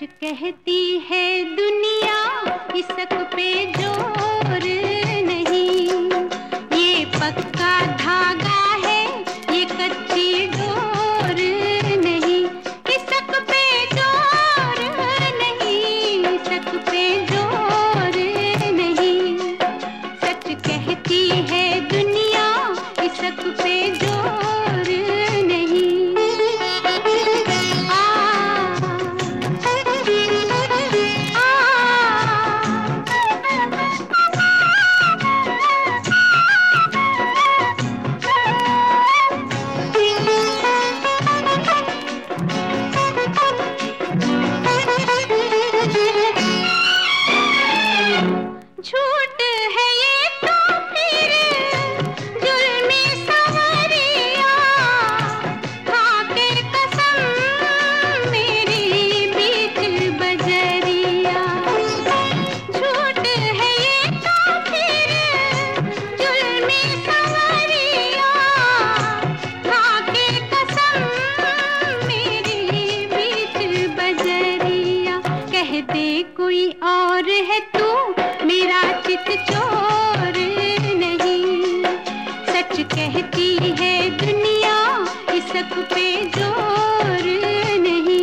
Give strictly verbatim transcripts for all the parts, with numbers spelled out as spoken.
कहती है दुनिया इसक पे जोर नहीं, ये पक्का धागा है ये कच्ची डोर नहीं, इसक पे जोर नहीं, इसक पे जोर नहीं। सच कहती है दुनिया इसक पे जोर नहीं। झूठ है ये तो फिर जुल्मी सवरिया, खाके कसम मेरी बीच बजरिया। झूठ है ये तो फिर जुल्मी सवरिया, खाके कसम मेरी बीच बजरिया। कह दे कोई और है तू मेरा चित चोर नहीं, सच कहती है दुनिया इसक पे जोर नहीं।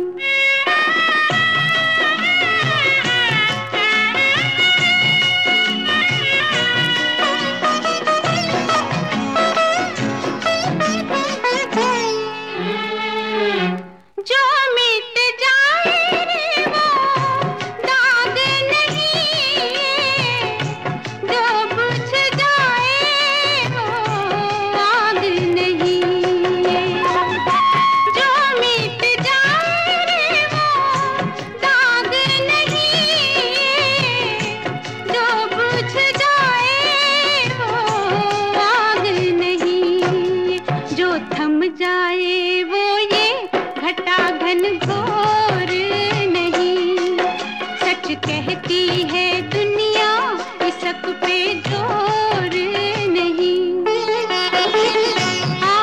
जो मिट जाए रे वो दाग नहीं, जो बुझ जाए वो आग नहीं। जो मिट जाए रे वो दाग नहीं, जो बुझ जाए वो आग नहीं। जो थम जाए वो ये घटा घन घोर नहीं, सच कहती है दुनिया इसक पे जोर नहीं। आ,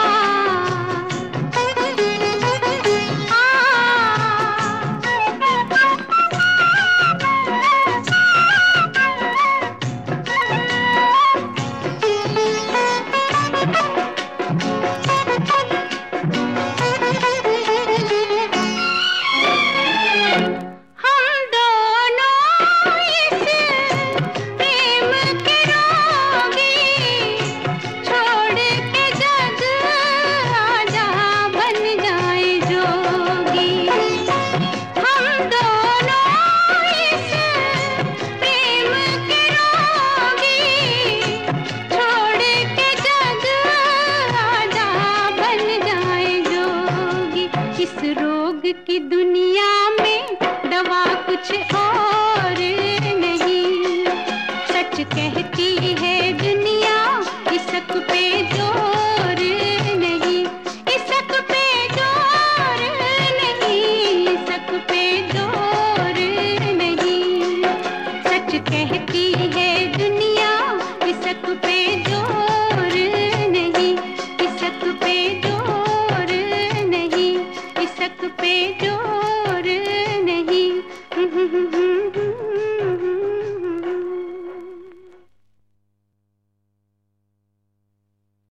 हम दोनों इस प्रेम के रोगी, छोड़ के जग आजा बन जाए जोगी। हम दोनों इस प्रेम के रोगी, छोड़ के जग आजा बन जाए जोगी। इस रोग की दुनिया में दवा कुछ